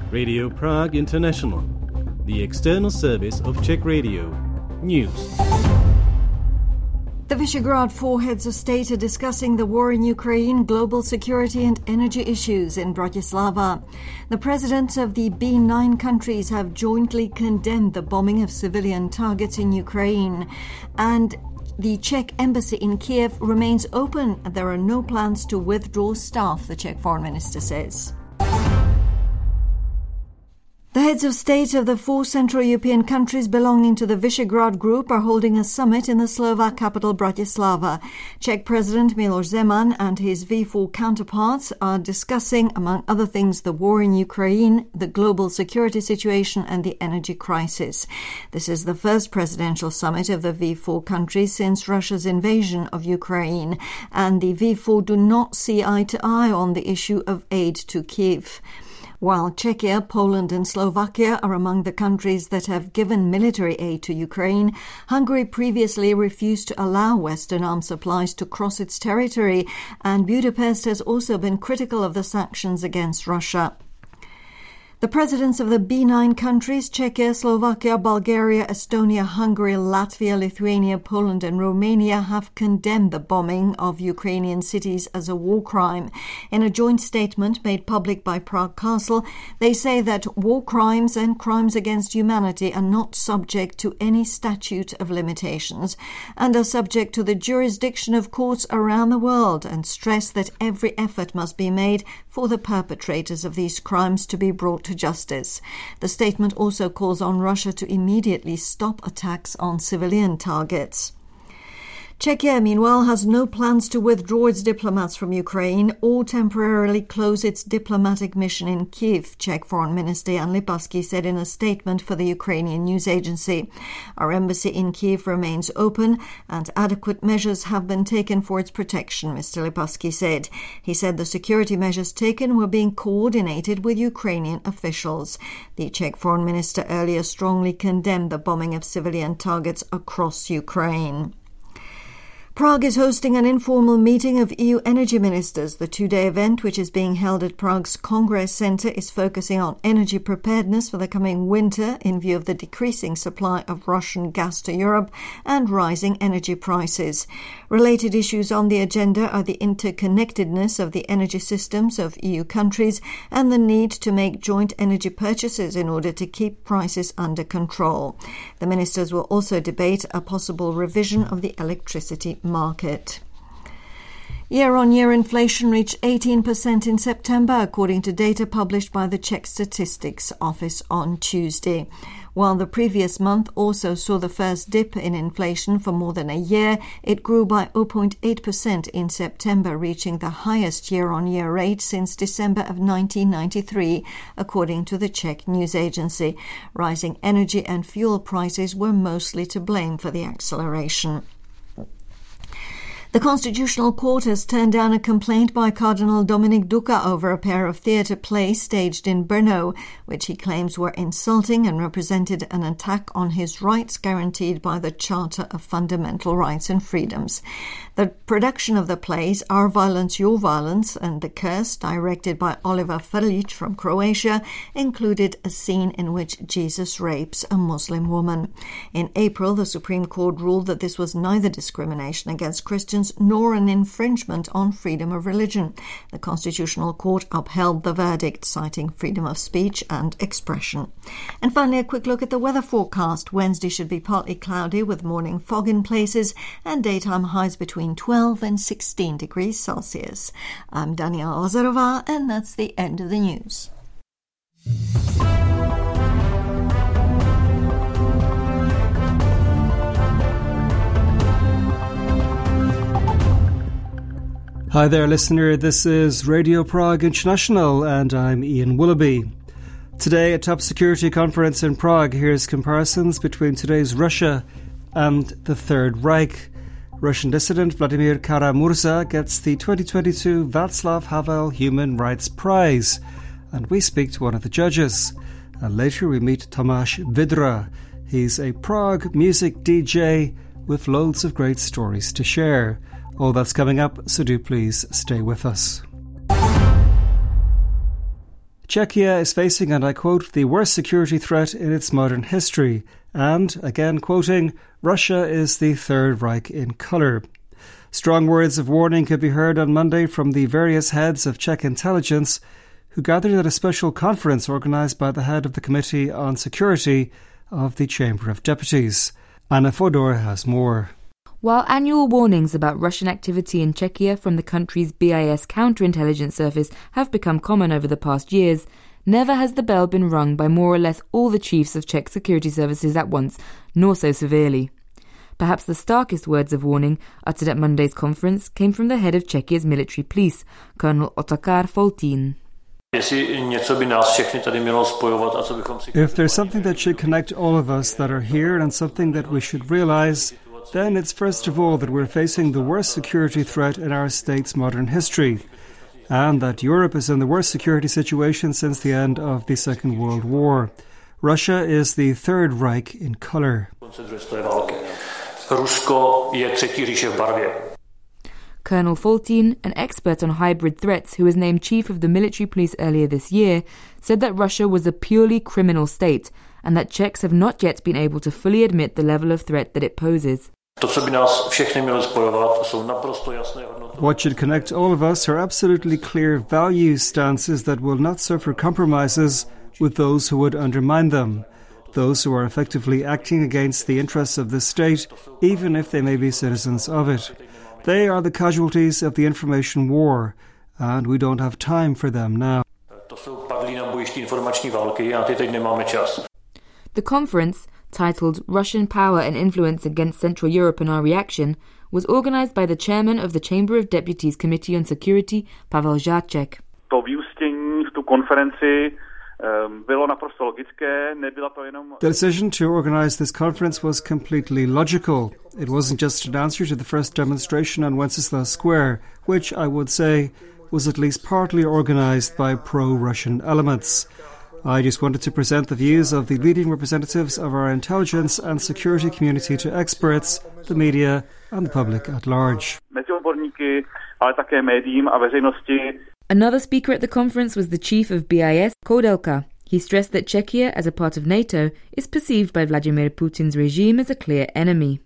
Radio Prague International, the external service of Czech Radio. News. The Visegrad four heads of state are discussing the war in Ukraine, global security and energy issues in Bratislava. The presidents of the B9 countries have jointly condemned the bombing of civilian targets in Ukraine. And the Czech embassy in Kiev remains open. There are no plans to withdraw staff, the Czech foreign minister says. The heads of state of the four Central European countries belonging to the Visegrad Group are holding a summit in the Slovak capital Bratislava. Czech President Miloš Zeman and his V4 counterparts are discussing, among other things, the war in Ukraine, the global security situation and the energy crisis. This is the first presidential summit of the V4 countries since Russia's invasion of Ukraine, and the V4 do not see eye to eye on the issue of aid to Kyiv. While Czechia, Poland and Slovakia are among the countries that have given military aid to Ukraine, Hungary previously refused to allow Western arms supplies to cross its territory, and Budapest has also been critical of the sanctions against Russia. The presidents of the B9 countries, Czechia, Slovakia, Bulgaria, Estonia, Hungary, Latvia, Lithuania, Poland and Romania, have condemned the bombing of Ukrainian cities as a war crime. In a joint statement made public by Prague Castle, they say that war crimes and crimes against humanity are not subject to any statute of limitations and are subject to the jurisdiction of courts around the world, and stress that every effort must be made for the perpetrators of these crimes to be brought to justice. The statement also calls on Russia to immediately stop attacks on civilian targets. Czechia, meanwhile, has no plans to withdraw its diplomats from Ukraine or temporarily close its diplomatic mission in Kyiv, Czech Foreign Minister Jan Lipavsky said in a statement for the Ukrainian news agency. Our embassy in Kyiv remains open and adequate measures have been taken for its protection, Mr. Lipavsky said. He said the security measures taken were being coordinated with Ukrainian officials. The Czech Foreign Minister earlier strongly condemned the bombing of civilian targets across Ukraine. Prague is hosting an informal meeting of EU energy ministers. The two-day event, which is being held at Prague's Congress Center, is focusing on energy preparedness for the coming winter in view of the decreasing supply of Russian gas to Europe and rising energy prices. Related issues on the agenda are the interconnectedness of the energy systems of EU countries and the need to make joint energy purchases in order to keep prices under control. The ministers will also debate a possible revision of the electricity market. Year-on-year inflation reached 18% in September, according to data published by the Czech Statistics Office on Tuesday. While the previous month also saw the first dip in inflation for more than a year, it grew by 0.8% in September, reaching the highest year-on-year rate since December of 1993, according to the Czech news agency. Rising energy and fuel prices were mostly to blame for the acceleration. The Constitutional Court has turned down a complaint by Cardinal Dominik Duka over a pair of theatre plays staged in Brno, which he claims were insulting and represented an attack on his rights guaranteed by the Charter of Fundamental Rights and Freedoms. The production of the plays Our Violence, Your Violence and The Curse, directed by Oliver Frljić from Croatia, included a scene in which Jesus rapes a Muslim woman. In April, the Supreme Court ruled that this was neither discrimination against Christians nor an infringement on freedom of religion. The Constitutional Court upheld the verdict, citing freedom of speech and expression. And finally, a quick look at the weather forecast. Wednesday should be partly cloudy with morning fog in places and daytime highs between 12 and 16 degrees Celsius. I'm Daniela Lazarová, and that's the end of the news. Hi there, listener. This is Radio Prague International, and I'm Ian Willoughby. Today, a top security conference in Prague hears comparisons between today's Russia and the Third Reich. Russian dissident Vladimir Kara-Murza gets the 2022 Václav Havel Human Rights Prize, and we speak to one of the judges. And later we meet Tomáš Vidra. He's a Prague music DJ with loads of great stories to share. All that's coming up, so do please stay with us. Czechia is facing, and I quote, the worst security threat in its modern history. And, again quoting, Russia is the Third Reich in colour. Strong words of warning could be heard on Monday from the various heads of Czech intelligence who gathered at a special conference organised by the head of the Committee on Security of the Chamber of Deputies. Anna Fodor has more. While annual warnings about Russian activity in Czechia from the country's BIS counterintelligence service have become common over the past years, never has the bell been rung by more or less all the chiefs of Czech security services at once, nor so severely. Perhaps the starkest words of warning uttered at Monday's conference came from the head of Czechia's military police, Colonel Otakar Foltín. If there's something that should connect all of us that are here and something that we should realise, then it's first of all that we're facing the worst security threat in our state's modern history, and that Europe is in the worst security situation since the end of the Second World War. Russia is the Third Reich in colour. Colonel Foltín, an expert on hybrid threats who was named chief of the military police earlier this year, said that Russia was a purely criminal state and that Czechs have not yet been able to fully admit the level of threat that it poses. What should connect all of us are absolutely clear value stances that will not suffer compromises with those who would undermine them, those who are effectively acting against the interests of the state, even if they may be citizens of it. They are the casualties of the information war, and we don't have time for them now. The conference, titled Russian Power and Influence Against Central Europe and Our Reaction, was organised by the chairman of the Chamber of Deputies Committee on Security, Pavel Žáček. The decision to organise this conference was completely logical. It wasn't just an answer to the first demonstration on Wenceslas Square, which, I would say, was at least partly organised by pro-Russian elements. I just wanted to present the views of the leading representatives of our intelligence and security community to experts, the media and the public at large. Another speaker at the conference was the chief of BIS, Koudelka. He stressed that Czechia, as a part of NATO, is perceived by Vladimir Putin's regime as a clear enemy.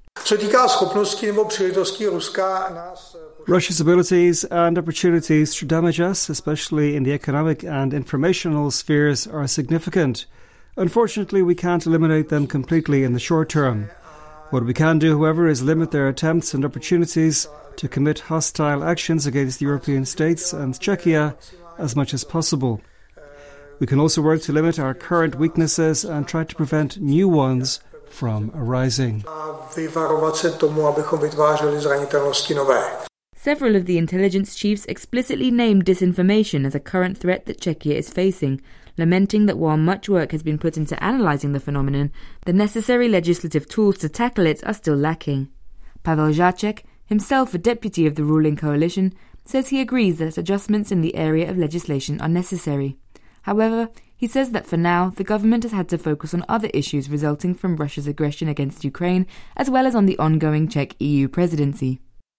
Russia's abilities and opportunities to damage us, especially in the economic and informational spheres, are significant. Unfortunately, we can't eliminate them completely in the short term. What we can do, however, is limit their attempts and opportunities to commit hostile actions against the European states and Czechia as much as possible. We can also work to limit our current weaknesses and try to prevent new ones from arising. Several of the intelligence chiefs explicitly named disinformation as a current threat that Czechia is facing, lamenting that while much work has been put into analysing the phenomenon, the necessary legislative tools to tackle it are still lacking. Pavel Žáček, himself a deputy of the ruling coalition, says he agrees that adjustments in the area of legislation are necessary. However, he says that for now, the government has had to focus on other issues resulting from Russia's aggression against Ukraine, as well as on the ongoing Czech EU presidency.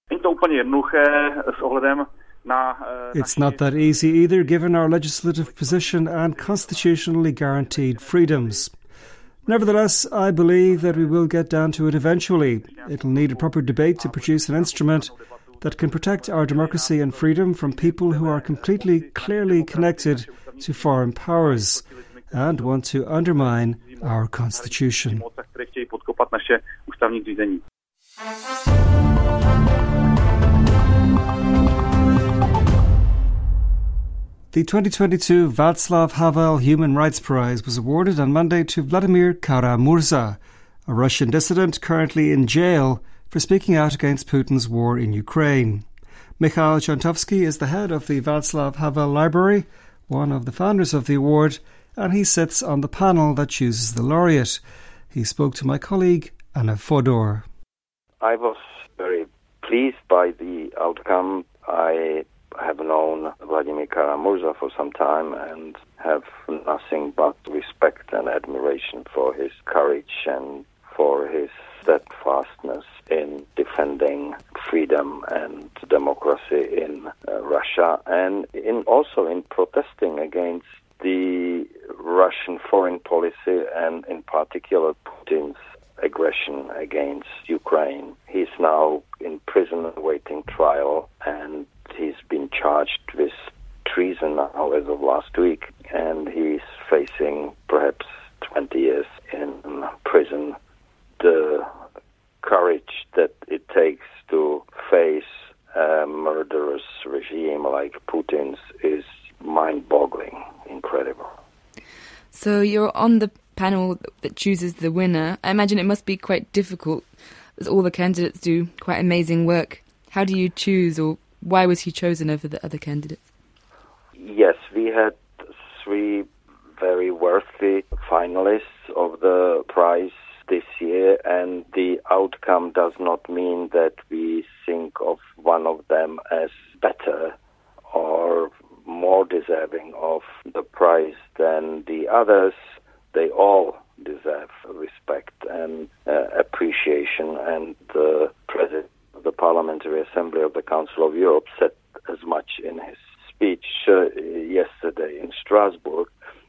It's not that easy either, given our legislative position and constitutionally guaranteed freedoms. Nevertheless, I believe that we will get down to it eventually. It'll need a proper debate to produce an instrument that can protect our democracy and freedom from people who are completely, clearly connected to foreign powers and want to undermine our constitution. The 2022 Václav Havel Human Rights Prize was awarded on Monday to Vladimir Kara-Murza, a Russian dissident currently in jail for speaking out against Putin's war in Ukraine. Mikhail Chantovsky is the head of the Václav Havel Library, one of the founders of the award, and he sits on the panel that chooses the laureate. He spoke to my colleague, Anna Fodor. I was very pleased by the outcome. I have known Vladimir Kara-Murza for some time and have nothing but respect and admiration for his courage and for his steadfastness in defending freedom and democracy in Russia and also in protesting against the Russian foreign policy and in particular Putin's aggression against Ukraine. He's now in prison awaiting trial, and he's been charged with treason now as of last week, and he's facing perhaps 20 years in prison. The courage that it takes to face a murderous regime like Putin's is mind-boggling, incredible. So you're on the panel that chooses the winner. I imagine it must be quite difficult, as all the candidates do quite amazing work. How do you choose, or why was he chosen over the other candidates? Yes, we had 3 very worthy finalists of the prize this year, and the outcome does not mean that we think of one of them as better or more deserving of the prize than the others. They all deserve respect and appreciation, and the President of the Parliamentary Assembly of the Council of Europe said as much in his speech yesterday in Strasbourg.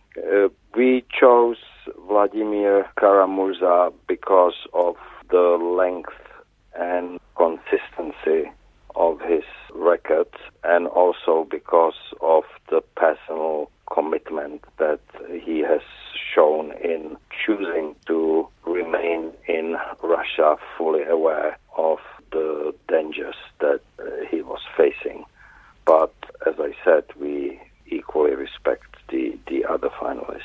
We chose Vladimir Kara-Murza because of the length and consistency of his record, and also because of the personal commitment that he has shown in choosing to remain in Russia, fully aware of the dangers that he was facing. But as I said, we equally respect the other finalists.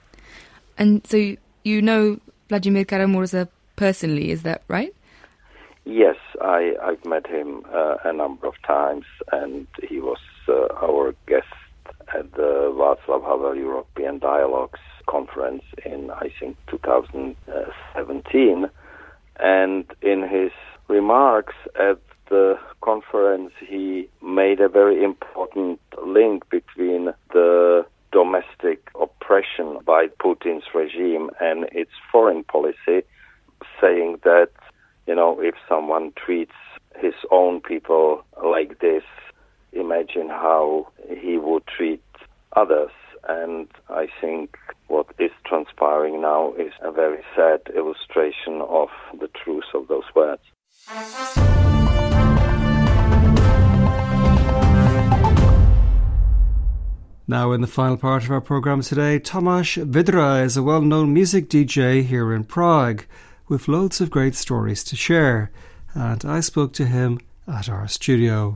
And so you know Vladimir Kara-Murza personally, is that right? Yes, I've met him a number of times, and he was our guest at the Václav Havel European Dialogues conference in, I think, 2017. And in his remarks at the conference, he made a very important link between the domestic oppression by Putin's regime and its foreign policy, saying that, if someone treats his own people like this, imagine how he would treat others. And I think what is transpiring now is a very sad illustration of the truth of those words. Now in the final part of our programme today, Tomáš Vidra is a well-known music DJ here in Prague with loads of great stories to share, and I spoke to him at our studio.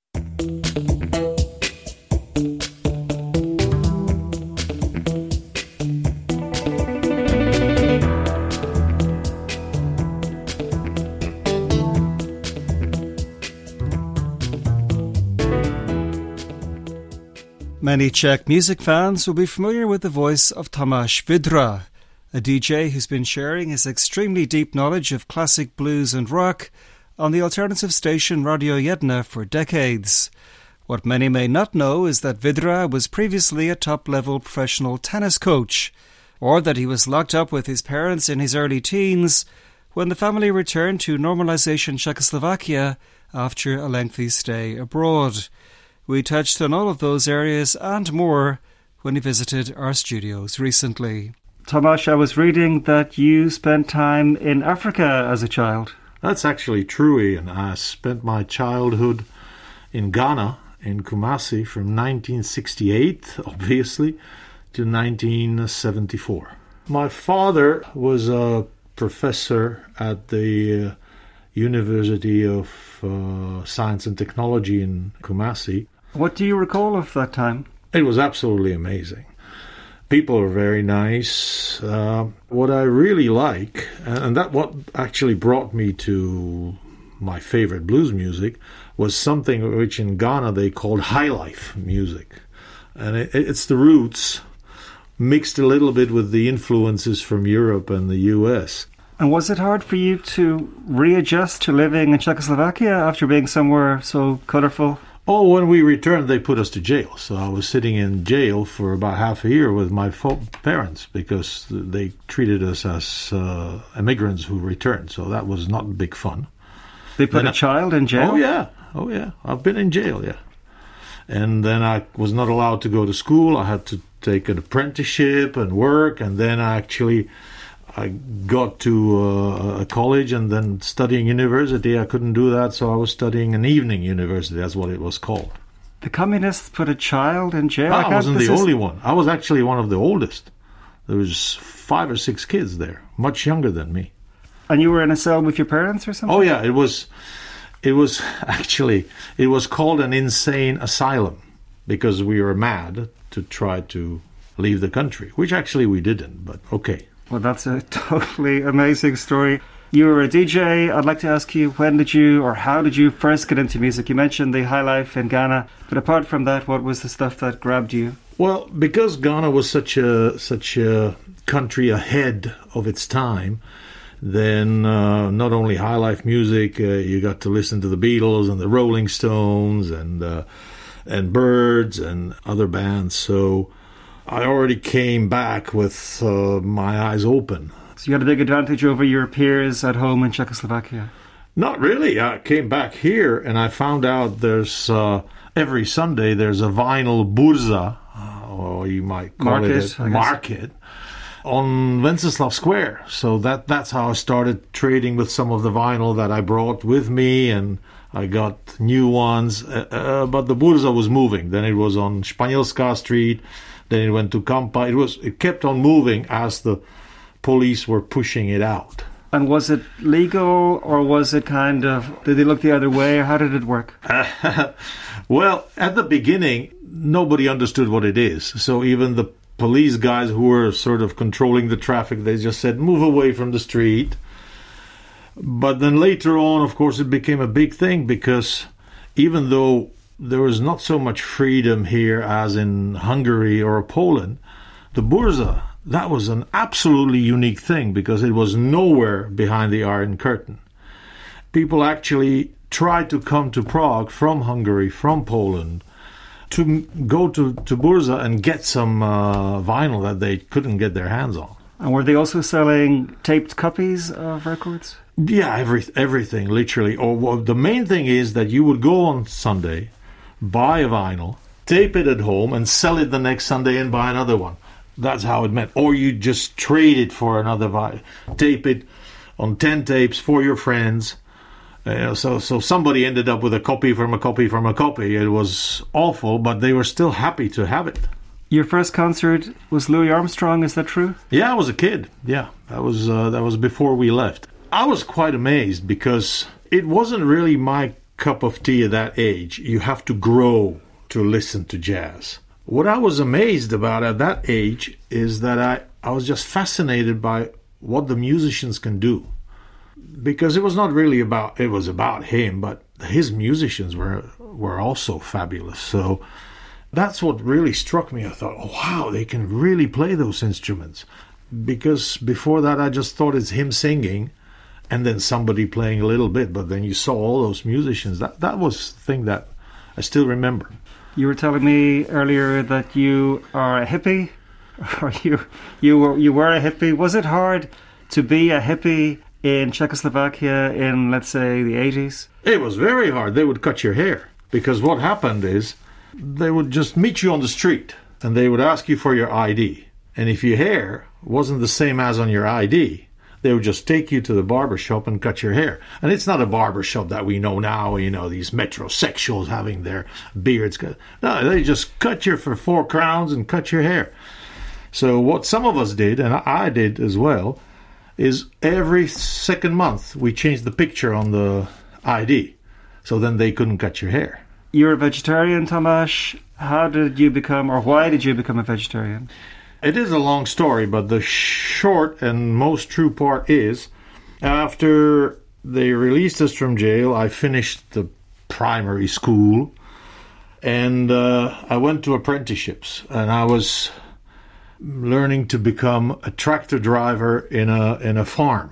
Many Czech music fans will be familiar with the voice of Tomáš Vidra, a DJ who's been sharing his extremely deep knowledge of classic blues and rock on the alternative station Radio Jedna for decades. What many may not know is that Vidra was previously a top-level professional tennis coach, or that he was locked up with his parents in his early teens when the family returned to normalization Czechoslovakia after a lengthy stay abroad. We touched on all of those areas and more when he visited our studios recently. Tomáš, I was reading that you spent time in Africa as a child. That's actually true, Ian. I spent my childhood in Ghana, in Kumasi, from 1968, obviously, to 1974. My father was a professor at the University of Science and Technology in Kumasi. What do you recall of that time? It was absolutely amazing. People are very nice. What I really like, and that what actually brought me to my favorite blues music, was something which in Ghana they called high life music. And it's the roots mixed a little bit with the influences from Europe and the US. And was it hard for you to readjust to living in Czechoslovakia after being somewhere so colourful? Oh, when we returned, they put us to jail. So I was sitting in jail for about half a year with my parents because they treated us as immigrants who returned. So that was not big fun. They put a child in jail? Oh, yeah. I've been in jail, yeah. And then I was not allowed to go to school. I had to take an apprenticeship and work, and then I got to a college and then studying university. I couldn't do that, so I was studying an evening university. That's what it was called. The communists put a child in jail? I wasn't the only one. I was actually one of the oldest. There was 5 or 6 kids there, much younger than me. And you were in a cell with your parents or something? Oh, yeah. It was called an insane asylum because we were mad to try to leave the country, which actually we didn't, but okay. Well, that's a totally amazing story. You were a DJ. I'd like to ask you, when did you or how did you first get into music? You mentioned the high life in Ghana, but apart from that, what was the stuff that grabbed you? Well, because Ghana was such a country ahead of its time, then not only high life music, you got to listen to the Beatles and the Rolling Stones and Byrds and other bands. So I already came back with my eyes open. So you had a big advantage over your peers at home in Czechoslovakia? Not really. I came back here and I found out there's every Sunday there's a vinyl burza, or you might call it a market, on Wenceslav Square. So that's how I started trading with some of the vinyl that I brought with me, and I got new ones. But the burza was moving. Then it was on Španělská Street. Then it went to Kampa. It kept on moving as the police were pushing it out. And was it legal, or was it kind of, did they look the other way, or how did it work? Well, at the beginning, nobody understood what it is. So even the police guys who were sort of controlling the traffic, they just said, move away from the street. But then later on, of course, it became a big thing, because even though there was not so much freedom here as in Hungary or Poland, the burza, that was an absolutely unique thing, because it was nowhere behind the Iron Curtain. People actually tried to come to Prague from Hungary, from Poland, to go to burza and get some vinyl that they couldn't get their hands on. And were they also selling taped copies of records? Yeah, everything, literally. Or the main thing is that you would go on Sunday, buy a vinyl, tape it at home, and sell it the next Sunday and buy another one. That's how it meant. Or you just trade it for another vinyl. Tape it on 10 tapes for your friends. So somebody ended up with a copy from a copy from a copy. It was awful, but they were still happy to have it. Your first concert was Louis Armstrong, is that true? Yeah, I was a kid. Yeah, that was before we left. I was quite amazed, because it wasn't really my cup of tea at that age. You have to grow to listen to jazz. What I was amazed about at that age is that I was just fascinated by what the musicians can do. Because it was not really about him, but his musicians were also fabulous. So that's what really struck me. I thought, oh, wow, they can really play those instruments. Because before that, I just thought it's him singing and then somebody playing a little bit. But then you saw all those musicians. That was the thing that I still remember. You were telling me earlier that you are a hippie, or you were a hippie. Was it hard to be a hippie in Czechoslovakia in, let's say, the 80s? It was very hard. They would cut your hair, because what happened is they would just meet you on the street and they would ask you for your ID. And if your hair wasn't the same as on your ID, they would just take you to the barber shop and cut your hair. And it's not a barber shop that we know now, these metrosexuals having their beards cut. No, they just cut you for 4 crowns and cut your hair. So what some of us did, and I did as well, is every second month we changed the picture on the ID. So then they couldn't cut your hair. You're a vegetarian, Tomáš. How did you become, or why did you become a vegetarian? It is a long story, but the short and most true part is, after they released us from jail, I finished the primary school, and I went to apprenticeships, and I was learning to become a tractor driver in a farm.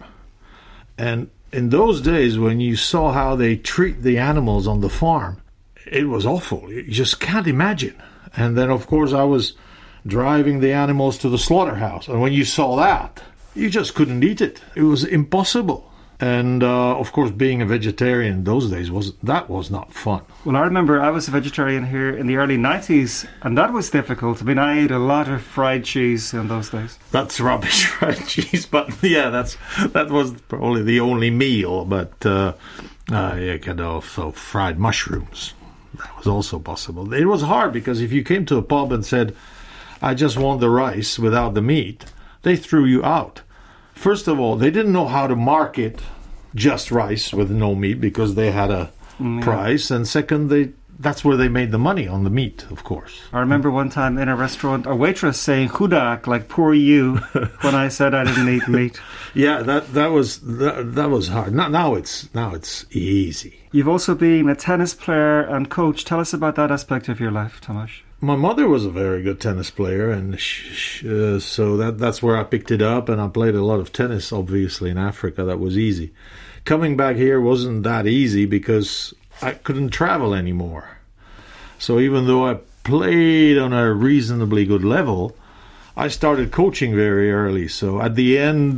And in those days, when you saw how they treat the animals on the farm, it was awful. You just can't imagine. And then, of course, I was driving the animals to the slaughterhouse. And when you saw that, you just couldn't eat it. It was impossible. And, of course, being a vegetarian in those days was not fun. Well, I remember I was a vegetarian here in the early 90s, and that was difficult. I mean, I ate a lot of fried cheese in those days. That's rubbish, fried cheese. But, yeah, that was probably the only meal. But you could also fried mushrooms. That was also possible. It was hard because if you came to a pub and said, I just want the rice without the meat, they threw you out. First of all, they didn't know how to market just rice with no meat because they had a price. And second, that's where they made the money, on the meat, of course. I remember one time in a restaurant, a waitress saying "chudak," like "poor you," when I said I didn't eat meat. Yeah, that was hard. Now it's easy. You've also been a tennis player and coach. Tell us about that aspect of your life, Tomasz. My mother was a very good tennis player, and so that's where I picked it up, and I played a lot of tennis, obviously, in Africa. That was easy. Coming back here wasn't that easy because I couldn't travel anymore. So even though I played on a reasonably good level, I started coaching very early. So at the end,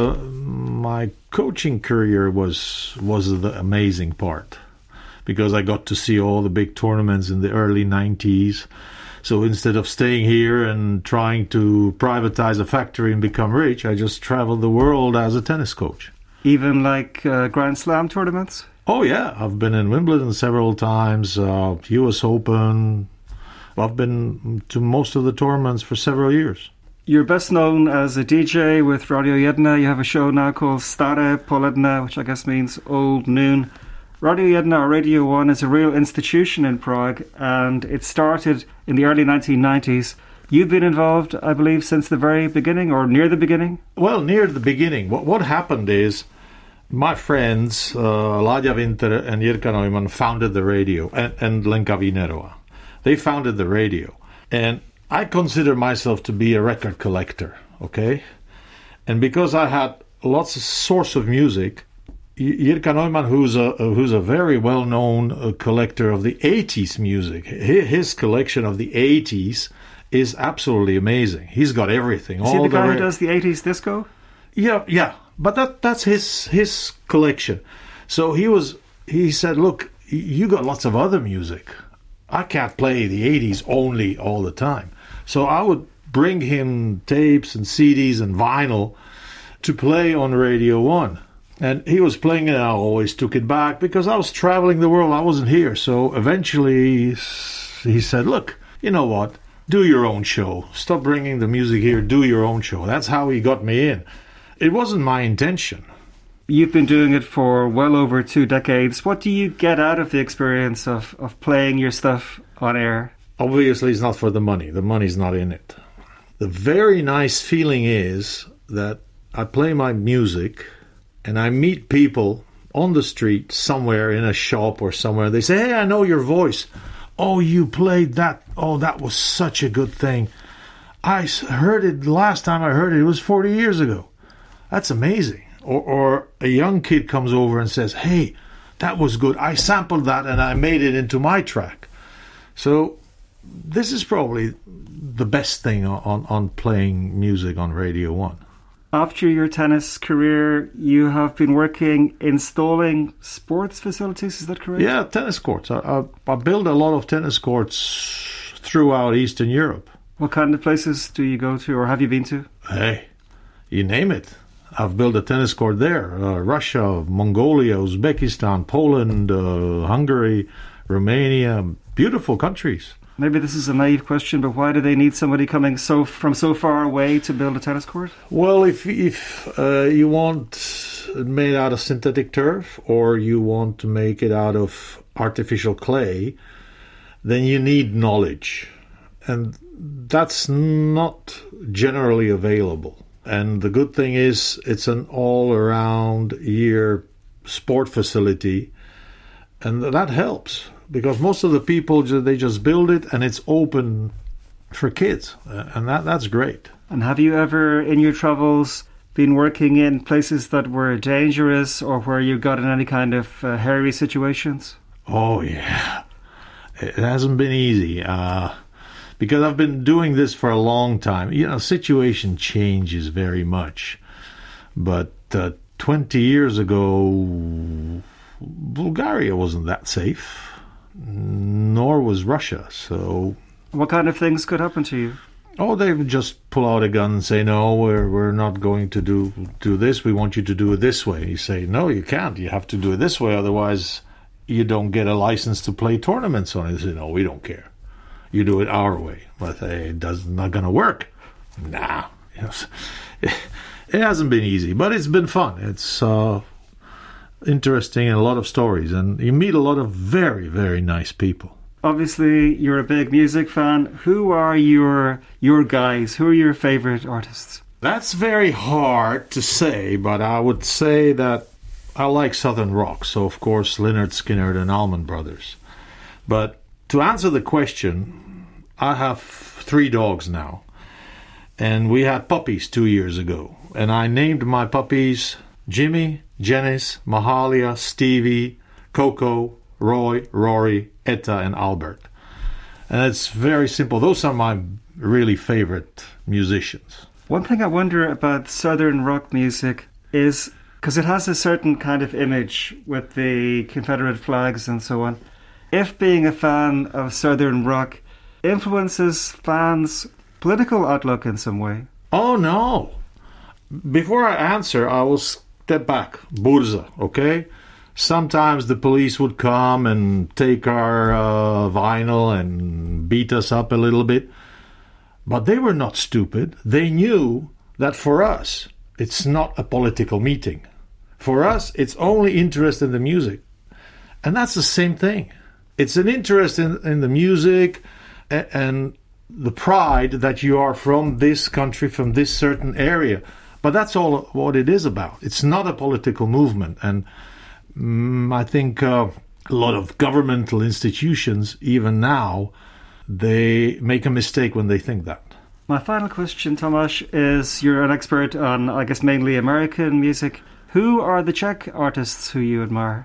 my coaching career was the amazing part, because I got to see all the big tournaments in the early 90s. So instead of staying here and trying to privatize a factory and become rich, I just traveled the world as a tennis coach. Even like Grand Slam tournaments? Oh, yeah. I've been in Wimbledon several times, US Open. I've been to most of the tournaments for several years. You're best known as a DJ with Radio Jedna. You have a show now called Stare Poledne, which I guess means Old Noon. Radio Jedna, or Radio 1, is a real institution in Prague, and it started in the early 1990s. You've been involved, I believe, since the very beginning, or near the beginning? Well, near the beginning. What happened is my friends, Láďa Winter and Jirka Neumann, founded the radio, and Lenka Wienerová. They founded the radio. And I consider myself to be a record collector, okay? And because I had lots of source of music, Jirka Neumann, who's a very well-known collector of the 80s music, his collection of the 80s is absolutely amazing. He's got everything. Is he the guy who does the 80s disco? Yeah. But that's his collection. So he said, look, you got lots of other music. I can't play the 80s only all the time. So I would bring him tapes and CDs and vinyl to play on Radio 1. And he was playing it, and I always took it back because I was traveling the world. I wasn't here. So eventually he said, look, you know what? Do your own show. Stop bringing the music here. Do your own show. That's how he got me in. It wasn't my intention. You've been doing it for well over 2 decades. What do you get out of the experience of playing your stuff on air? Obviously, it's not for the money. The money's not in it. The very nice feeling is that I play my music and I meet people on the street somewhere in a shop or somewhere. They say, hey, I know your voice. Oh, you played that. Oh, that was such a good thing. I heard it last time I heard it. It was 40 years ago. That's amazing. Or a young kid comes over and says, hey, that was good. I sampled that and I made it into my track. So this is probably the best thing on playing music on Radio 1. After your tennis career, you have been working installing sports facilities, is that correct? Yeah, tennis courts. I built a lot of tennis courts throughout Eastern Europe. What kind of places do you go to, or have you been to? Hey, you name it. I've built a tennis court there. Russia, Mongolia, Uzbekistan, Poland, Hungary, Romania. Beautiful countries. Maybe this is a naive question, but why do they need somebody coming from so far away to build a tennis court? Well, if you want it made out of synthetic turf or you want to make it out of artificial clay, then you need knowledge. And that's not generally available. And the good thing is it's an all-around year sport facility, and that helps. Because most of the people, they just build it and it's open for kids. And that's great. And have you ever, in your travels, been working in places that were dangerous or where you got in any kind of hairy situations? Oh, yeah. It hasn't been easy. Because I've been doing this for a long time. You know, situation changes very much. But 20 years ago, Bulgaria wasn't that safe, nor was Russia. So, what kind of things could happen to you? Oh, they would just pull out a gun and say, no, we're not going to do this. We want you to do it this way. You say, no, you can't. You have to do it this way. Otherwise, you don't get a license to play tournaments on it. They say, no, we don't care. You do it our way. But it's not going to work. Nah. It hasn't been easy, but it's been fun. It's interesting and a lot of stories. And you meet a lot of very, very nice people. Obviously, you're a big music fan. Who are your guys? Who are your favourite artists? That's very hard to say, but I would say that I like Southern rock. So, of course, Lynyrd Skynyrd and Allman Brothers. But to answer the question, I have 3 dogs now. And we had puppies 2 years ago. And I named my puppies Jimmy, Janice, Mahalia, Stevie, Coco, Roy, Rory, Etta, and Albert. And it's very simple. Those are my really favorite musicians. One thing I wonder about Southern rock music is, because it has a certain kind of image with the Confederate flags and so on, if being a fan of Southern rock influences fans' political outlook in some way. Oh, no. Before I answer, I will step back. Burza, okay? Sometimes the police would come and take our vinyl and beat us up a little bit. But they were not stupid. They knew that for us, it's not a political meeting. For us, it's only interest in the music. And that's the same thing. It's an interest in the music and the pride that you are from this country, from this certain area. But that's all what it is about. It's not a political movement. And I think a lot of governmental institutions, even now, they make a mistake when they think that. My final question, Tomáš, is you're an expert on, I guess, mainly American music. Who are the Czech artists who you admire?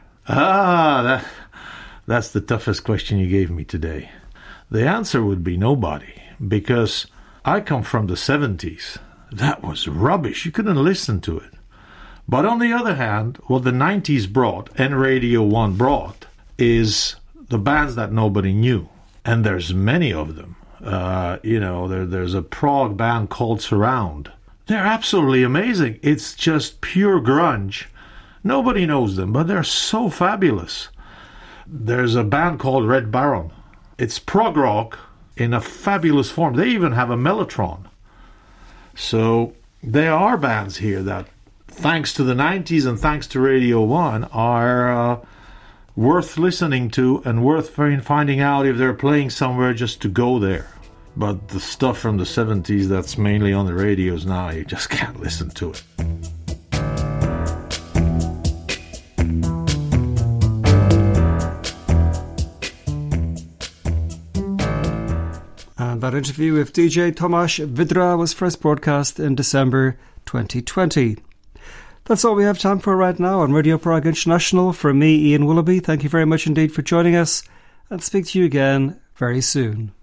That's the toughest question you gave me today. The answer would be nobody, because I come from the 70s. That was rubbish. You couldn't listen to it. But on the other hand, what the 90s brought, and Radio 1 brought, is the bands that nobody knew. And there's many of them. There's a prog band called Surround. They're absolutely amazing. It's just pure grunge. Nobody knows them, but they're so fabulous. There's a band called Red Baron. It's prog rock in a fabulous form. They even have a mellotron. So there are bands here that, thanks to the 90s and thanks to Radio 1, are worth listening to and worth finding out if they're playing somewhere just to go there. But the stuff from the 70s that's mainly on the radios now, you just can't listen to it. And that interview with DJ Tomáš Vidra was first broadcast in December 2020. That's all we have time for right now on Radio Prague International. From me, Ian Willoughby, thank you very much indeed for joining us, and speak to you again very soon.